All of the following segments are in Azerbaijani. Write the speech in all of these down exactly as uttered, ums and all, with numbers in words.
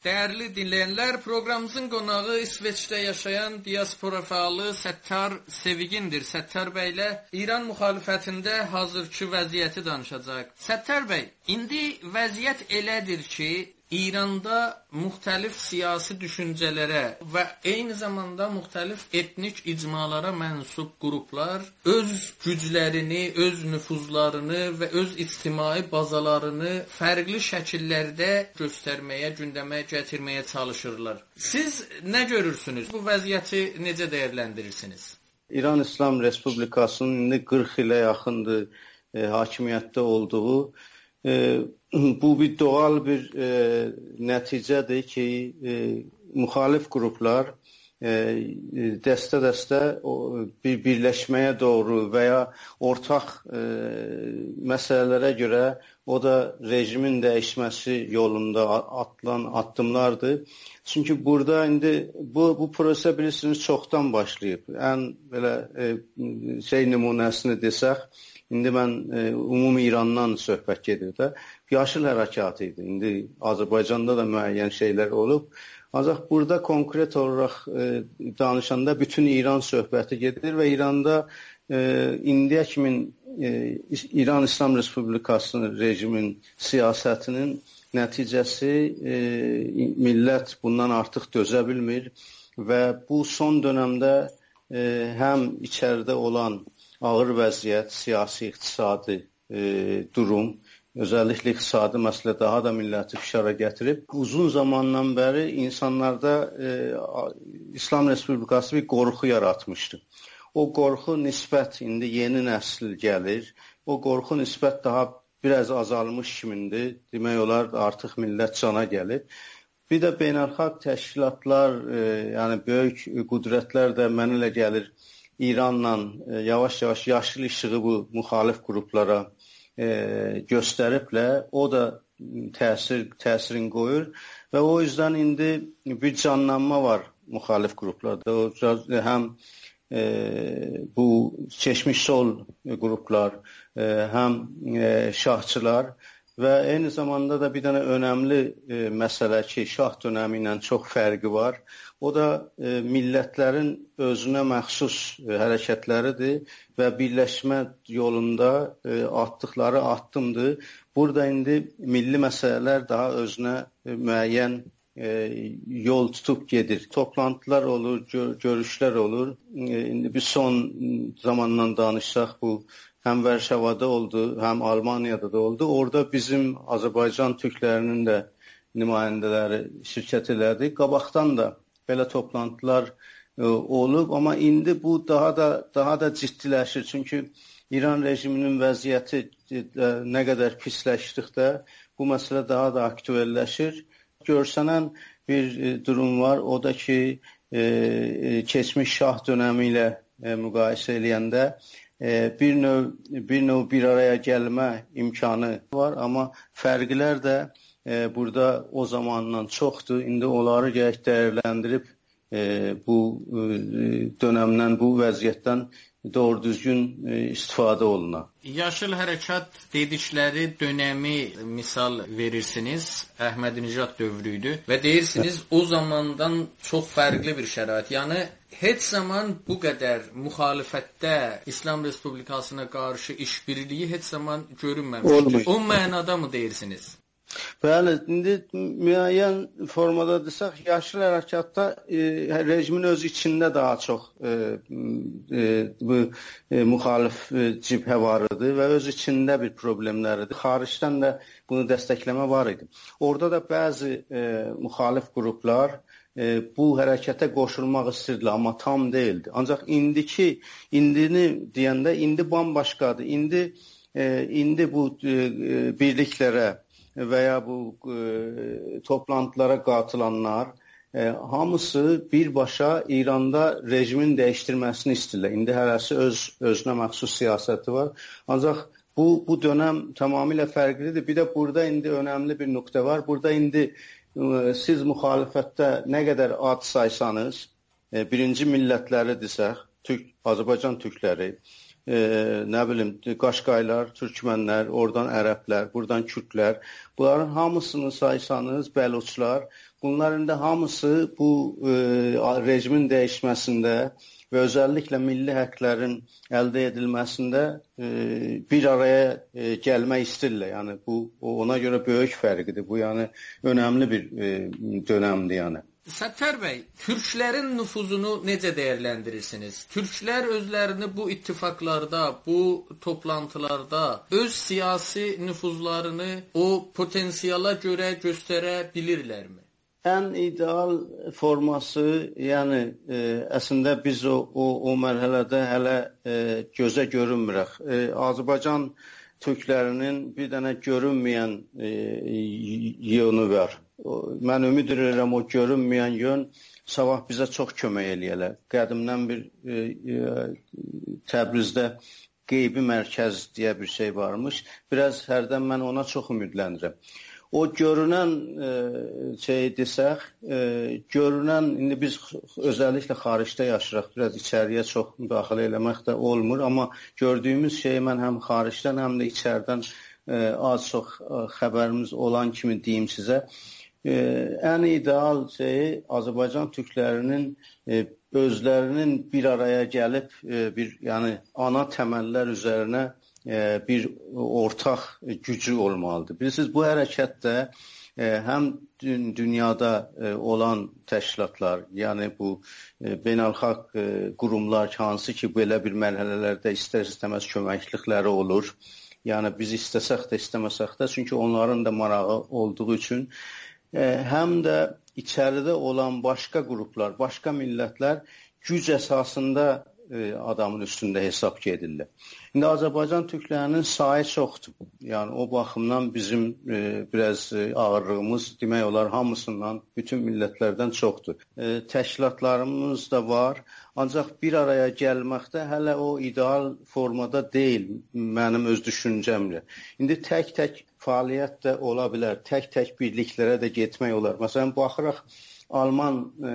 Değerli dinleyenler, programımızın qonağı İsveç'te yaşayan diaspora fəalı Səttar Sevigindir. Səttar bəylə İran müxalifətində hazırki vəziyyəti danışacaq. Səttar bəy, indi vəziyyət elədir ki, İranda müxtəlif siyasi düşüncələrə və eyni zamanda müxtəlif etnik icmalara mənsub qruplar öz güclərini, öz nüfuzlarını və öz ictimai bazalarını fərqli şəkillərdə göstərməyə, gündəmə gətirməyə çalışırlar. Siz nə görürsünüz? Bu vəziyyəti necə dəyərləndirirsiniz? İran İslam Respublikasının indi qırx ilə yaxındır e, hakimiyyətdə olduğu e, bu bir doğal bir e, nəticədir ki, e, müxalif qruplar e, dəstə-dəstə bir birləşməyə doğru və ya ortaq e, məsələlərə görə o da rejimin dəyişməsi yolunda atılan addımlardır. Çünki burada indi bu bu proses bilirsiniz çoxdan başlayıb. Ən belə e, şey nümunəsini desək, İndi mən e, ümumi İrandan söhbət gedir də. Yaşıl hərəkatı idi. İndi Azərbaycanda da müəyyən şeylər olub. Ancaq burada konkret olaraq e, danışanda bütün İran söhbəti gedir və İranda e, indiyə kimi e, İran İslam Respublikasının rejimin siyasətinin nəticəsi e, millət bundan artıq dözə bilmir və bu son dönəmdə e, həm içəridə olan ağır vəziyyət, siyasi, iqtisadi e, durum, özəlliklə iqtisadi məsələ daha da milləti fişara gətirib. Uzun zamandan bəri insanlarda e, İslam Respublikası bir qorxu yaratmışdı. O qorxu nisbət, indi yeni nəsil gəlir, o qorxu nisbət daha biraz azalmış kimindir. Demək olar artıq millət cana gəlir. Bir də beynəlxalq təşkilatlar, e, yəni böyük qüdrətlər də mənə elə gəlir, İranla e, yavaş-yavaş yaşıl işığı bu müxalif qruplara e, göstəriblər. O da təsir təsirin qoyur və o yüzdən indi bir canlanma var müxalif qruplarda. O həm e, bu keçmiş sol qruplar, e, həm e, şahçılar və eyni zamanda da bir dənə önəmli e, məsələ ki, şah dönəmi ilə çox fərqi var. O da e, millətlərin özünə məxsus e, hərəkətləridir və birləşmə yolunda e, atdıqları addımdır. Burada indi milli məsələlər daha özünə e, müəyyən e, yol tutub gedir. Toplantılar olur, gör görüşlər olur. E, indi bir son zamandan danışsaq bu həm Vərşavada oldu, həm Almaniyada da oldu. Orada bizim Azərbaycan türklərinin də nümayəndələri şirkət elədi. Qabaqdan da belə toplantılar e, olub, amma indi bu daha da daha da ciddiləşir. Çünki İran rejiminin vəziyyəti e, nə qədər pisləşdikdə bu məsələ daha da aktualləşir. Görsənən bir e, durum var, o da ki, e, keçmiş şah dönəmi ilə e, müqayisə eləyəndə e, bir növ bir növ bir araya gəlmə imkanı var, amma fərqlər də E, burada o zamandan çoxdur. İndi onları gərək dəyərləndirib e, bu e, dönəmdən, bu vəziyyətdən doğru düzgün e, istifadə oluna. Yaşıl hərəkat dedikləri dönəmi misal verirsiniz. Əhmədinəcad dövrü idi və deyirsiniz o zamandan çox fərqli bir şərait. Yəni heç zaman bu qədər müxalifətdə İslam Respublikasına qarşı işbirliyi heç zaman görünməmişdir. O mənada mı deyirsiniz? Bəli, indi müəyyən formada desək, yaşıl hərəkatda e, rejimin öz içində daha çox e, e, bu e, müxalif e, cibhə var idi və öz içində bir problemləridir. Xaricdən də bunu dəstəkləmə var idi. Orada da bəzi e, müxalif qruplar e, bu hərəkətə qoşulmaq istəyirdilər, amma tam deyildi. Ancaq indiki, indini deyəndə indi bambaşqadır. İndi, e, indi bu e, birliklərə və ya bu e, toplantılara qatılanlar e, hamısı birbaşa İranda rejimin dəyişdirməsini istəyirlər. İndi hərəsi öz özünə məxsus siyasəti var. Ancaq bu bu dönəm tamamilə fərqlidir. Bir də burada indi önəmli bir nöqtə var. Burada indi e, siz müxalifətdə nə qədər ad saysanız, e, birinci millətləri desək, Türk, Azərbaycan türkləri, e, nə bilim, Qaşqaylar, Türkmənlər, oradan ərəblər, buradan Kürtlər, bunların hamısını saysanız, Bəluçlar, Bunların da hamısı bu e, rejimin dəyişməsində və özəlliklə milli həqlərin əldə edilməsində e, bir araya e, gəlmək istəyirlər. Yəni bu ona görə böyük fərqidir. Bu yəni önəmli bir e, dönəmdir yəni. Səttar bəy, türklərin nüfuzunu necə dəyərləndirirsiniz? Türklər özlərini bu ittifaqlarda, bu toplantılarda öz siyasi nüfuzlarını o potensiala görə göstərə bilirlərmi? Ən ideal forması, yəni e, əslində biz o, o, o mərhələdə hələ e, gözə görünmürük. E, Azərbaycan türklərinin bir dənə görünməyən e, yönü var. O, mən ümid edirəm o görünməyən yön sabah bizə çox kömək eləyələr. Qədimdən bir e, e, Təbrizdə qeybi mərkəz deyə bir şey varmış. Biraz hərdən mən ona çox ümidlənirəm. O görünən e, şey desək, e, görünən, indi biz özəlliklə xaricdə yaşayırıq, biraz içəriyə çox müdaxilə eləmək də olmur, amma gördüyümüz şeyi mən həm xaricdən, həm də içərdən e, az çox e, xəbərimiz olan kimi deyim sizə. E, ən ideal şeyi Azərbaycan türklərinin e, özlərinin bir araya gəlib, e, bir yəni ana təməllər üzərinə bir ortaq gücü olmalıdır. Bilirsiniz, bu hərəkət də həm dünyada olan təşkilatlar, yəni bu beynəlxalq qurumlar hansı ki, belə bir mərhələlərdə istər-istəməz köməklikləri olur. Yəni biz istəsək də, istəməsək də, çünki onların da marağı olduğu üçün həm də içəridə olan başqa qruplar, başqa millətlər güc əsasında adamın üstündə hesab gedirlər. İndi Azərbaycan türklərinin sayı çoxdur. Yəni o baxımdan bizim e, biraz e, ağırlığımız demək olar hamısından, bütün millətlərdən çoxdur. E, təşkilatlarımız da var. Ancaq bir araya gəlməkdə hələ o ideal formada deyil mənim öz düşüncəmlə. İndi tək-tək fəaliyyət də ola bilər. Tək-tək birliklərə də getmək olar. Məsələn, baxıraq Alman e,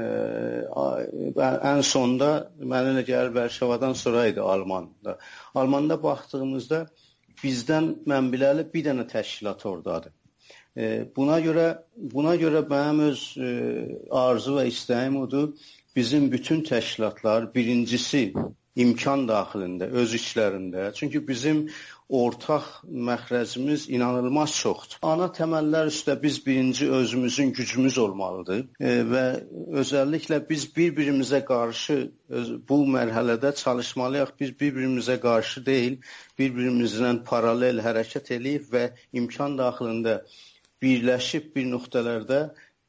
ən sonda mənə elə gəlir Vərşavadan sonra idi Almanda. Almanda baxdığımızda bizdən mən biləli bir dənə təşkilat oradadır. E, buna görə buna görə mənim öz e, arzu və istəyim odur. Bizim bütün təşkilatlar birincisi imkan daxilində, öz içlərində. Çünki bizim ortaq məxrəcimiz inanılmaz çoxdur. Ana təməllər üstə biz birinci özümüzün gücümüz olmalıdır e, və özəlliklə biz bir-birimizə qarşı öz, bu mərhələdə çalışmalıyıq. Biz bir-birimizə qarşı deyil, bir-birimizlə paralel hərəkət edib və imkan daxilində birləşib bir nöqtələrdə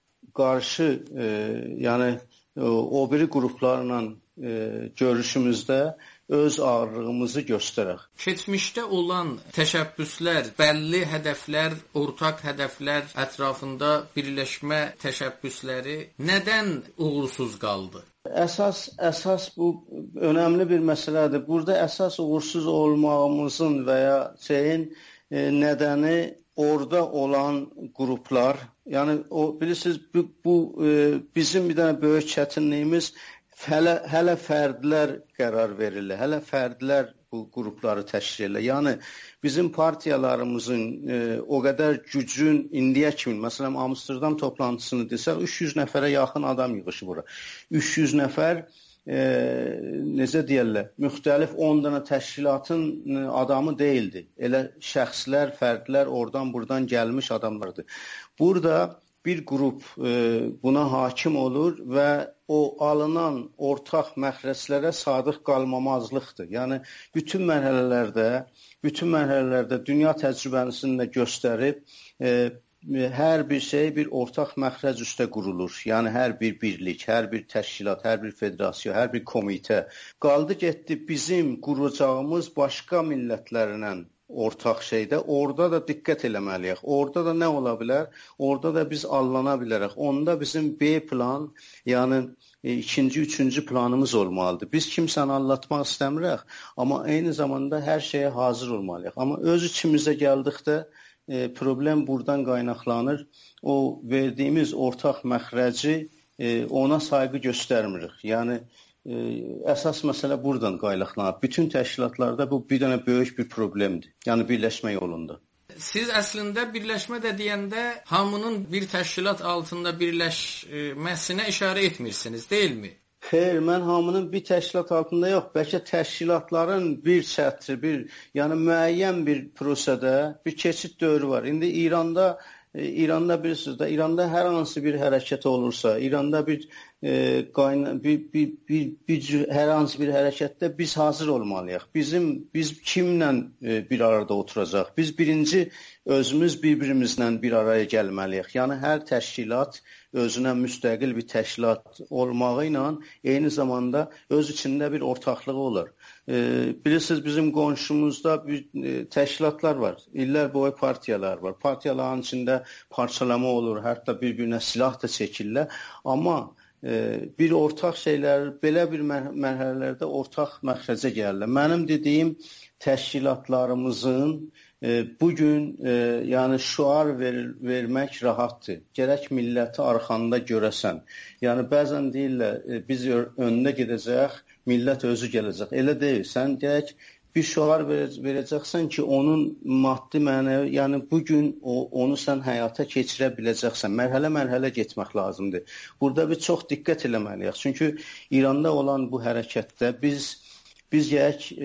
qarşı, e, yəni o, o biri qruplarla e, görüşümüzdə öz ağırlığımızı göstərək. Keçmişdə olan təşəbbüslər, bəlli hədəflər, ortaq hədəflər ətrafında birləşmə təşəbbüsləri nədən uğursuz qaldı? Əsas əsas bu önəmli bir məsələdir. Burada əsas uğursuz olmağımızın və ya şeyin e, nədəni orada olan qruplar, yəni o bilirsiniz bu, bu e, bizim bir dənə böyük çətinliyimiz Hələ, hələ fərdlər qərar verirlər, hələ fərdlər bu qrupları təşkil edirlər. Yəni, bizim partiyalarımızın e, o qədər gücün indiyə kimi, məsələn, Amsterdam toplantısını desək, üç yüz nəfərə yaxın adam yığışı bura. üç yüz nəfər, e, necə deyərlər, müxtəlif on dənə təşkilatın adamı deyildi. Elə şəxslər, fərdlər, oradan buradan gəlmiş adamlardır. Burada bir qrup e, buna hakim olur və o alınan ortaq məxrəclərə sadıq qalmamazlıqdır. Yəni, bütün mərhələlərdə, bütün mərhələlərdə dünya təcrübəsini də göstərib, e, hər bir şey bir ortaq məxrəc üstə qurulur. Yəni, hər bir birlik, hər bir təşkilat, hər bir federasiya, hər bir komitə. Qaldı getdi bizim quracağımız başqa millətlərlə ortaq şeydə, orada da diqqət eləməliyik. Orada da nə ola bilər? Orada da biz allana bilərək. Onda bizim B plan, yəni e, ikinci, üçüncü planımız olmalıdır. Biz kimsəni anlatmaq istəmirik, amma eyni zamanda hər şeyə hazır olmalıyıq. Amma öz içimizə gəldikdə e, problem buradan qaynaqlanır. O verdiyimiz ortaq məxrəci e, ona sayğı göstərmirik. Yəni, e, əsas məsələ buradan qaynaqlanır. Bütün təşkilatlarda bu bir dənə böyük bir problemdir. Yəni birləşmə yolunda. Siz əslində birləşmə də deyəndə hamının bir təşkilat altında birləşməsinə işarə etmirsiniz, deyilmi? Xeyr, mən hamının bir təşkilat altında yox, bəlkə təşkilatların bir çətri, bir, yəni müəyyən bir prosesdə bir keçid dövrü var. İndi İranda İranda bilirsiniz də, İranda hər hansı bir hərəkət olursa, İranda bir e, qayna, bir, bir, bir, bir hər hansı bir hərəkətdə biz hazır olmalıyıq. Bizim biz kimlə e, bir arada oturacaq? Biz birinci özümüz bir-birimizlə bir araya gəlməliyik. Yəni hər təşkilat özünə müstəqil bir təşkilat olmağı ilə eyni zamanda öz içində bir ortaqlığı olur. E, bilirsiniz, bizim qonşumuzda bir e, təşkilatlar var. İllər boyu partiyalar var. Partiyaların içində parçalama olur, hətta bir-birinə silah da çəkirlər. Amma e, bir ortaq şeylər, belə bir mər mərhələlərdə ortaq məxrəcə gəlirlər. Mənim dediyim təşkilatlarımızın e, bugün e, yəni şüar ver vermək rahatdır. Gərək milləti arxanda görəsən. Yəni bəzən deyirlər, e, biz önünə gedəcək, millət özü gələcək. Elə deyil. Sən gərək bir şüar verəcəksən ki, onun maddi mənəvi, yəni bugün o, onu sən həyata keçirə biləcəksən. Mərhələ-mərhələ getmək lazımdır. Burada bir çox diqqət eləməliyik. Çünki İranda olan bu hərəkətdə biz biz gərək e,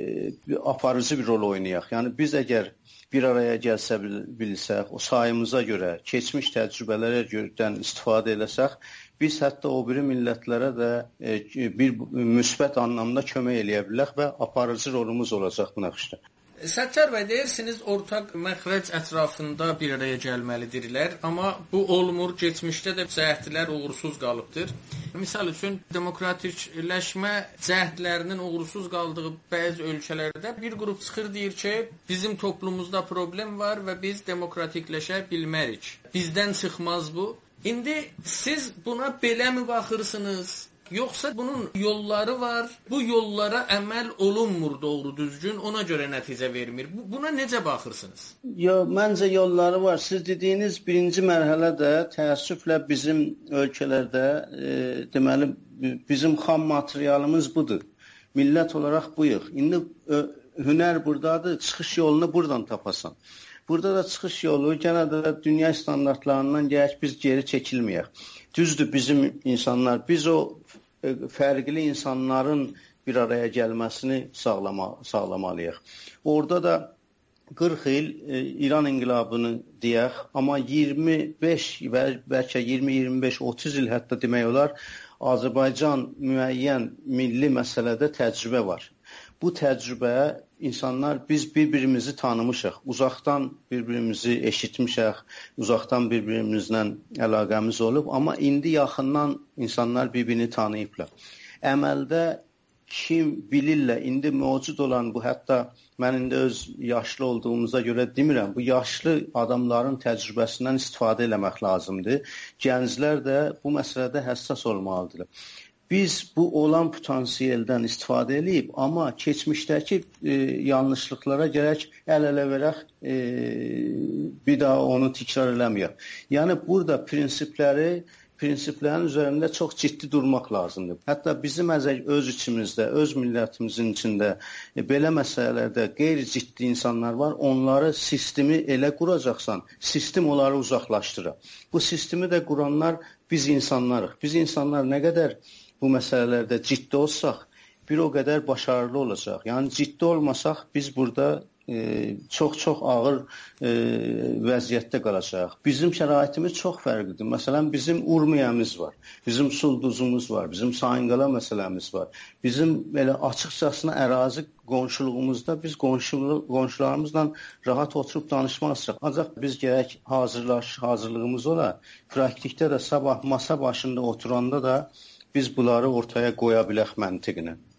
aparıcı bir rol oynayaq. Yəni biz əgər bir araya gəlsə bilsək, o sayımıza görə, keçmiş təcrübələrə görədən istifadə eləsək, biz hətta o biri millətlərə də e, bir müsbət anlamda kömək eləyə bilərik və aparıcı rolumuz olacaq bu nəqşdə. Səttar bəy, deyirsiniz, ortaq məxrəc ətrafında bir araya gəlməlidirlər, amma bu olmur, keçmişdə də cəhdlər uğursuz qalıbdır. Misal üçün, demokratikləşmə cəhdlərinin uğursuz qaldığı bəzi ölkələrdə bir qrup çıxır, deyir ki, bizim toplumumuzda problem var və biz demokratikləşə bilmərik. Bizdən çıxmaz bu. İndi siz buna belə mi baxırsınız? Yoxsa bunun yolları var, bu yollara əməl olunmur doğru düzgün, ona görə nəticə vermir. Buna necə baxırsınız? Yo, məncə yolları var. Siz dediyiniz birinci mərhələdə təəssüflə bizim ölkələrdə e, deməli bizim xam materialımız budur. Millət olaraq buyuq. İndi ö, hünər buradadır, çıxış yolunu buradan tapasan. Burada da çıxış yolu gənə də dünya standartlarından gərək biz geri çəkilməyək. Düzdür, bizim insanlar, biz o e, fərqli insanların bir araya gəlməsini sağlama, sağlamalıyıq. Orada da qırx il e, İran inqilabını deyək, amma iyirmi beş, bəlkə iyirmi iyirmi beş otuz il hətta demək olar, Azərbaycan müəyyən milli məsələdə təcrübə var. Bu təcrübə insanlar, biz bir-birimizi tanımışıq, uzaqdan bir-birimizi eşitmişik, uzaqdan bir-birimizlə əlaqəmiz olub, amma indi yaxından insanlar bir-birini tanıyıblar. Əməldə kim bilirlər, indi mövcud olan bu, hətta mən indi öz yaşlı olduğumuza görə demirəm, bu yaşlı adamların təcrübəsindən istifadə eləmək lazımdır. Gənclər də bu məsələdə həssas olmalıdırlar. Biz bu olan potansiyeldən istifadə edib, amma keçmişdəki e, yanlışlıqlara gərək əl-ələ verək, e, bir daha onu təkrar eləməyək. Yəni burada prinsipləri, prinsiplərin üzərində çox ciddi durmaq lazımdır. Hətta bizim öz içimizdə, öz millətimizin içində e, belə məsələlərdə qeyri-ciddi insanlar var. Onları sistemi elə quracaqsan, sistem onları uzaqlaşdırır. Bu sistemi də quranlar biz insanlarıq. Biz insanlar nə qədər bu məsələlərdə ciddi olsaq, bir o qədər başarılı olacaq. Yəni ciddi olmasaq, biz burada çox-çox e, ağır e, vəziyyətdə qalacaq. Bizim şəraitimiz çox fərqlidir. Məsələn, bizim Urmiyəmiz var, bizim Sulduzumuz var, bizim Sayınqala məsələmiz var. Bizim belə açıqcasına ərazi qonşuluğumuzda biz qonşulu, qonşularımızla rahat oturub danışmazsaq. Ancaq biz gərək hazırlaş, hazırlığımız ola. Praktikdə də sabah masa başında oturanda da biz bunları ortaya qoya bilək məntiqini.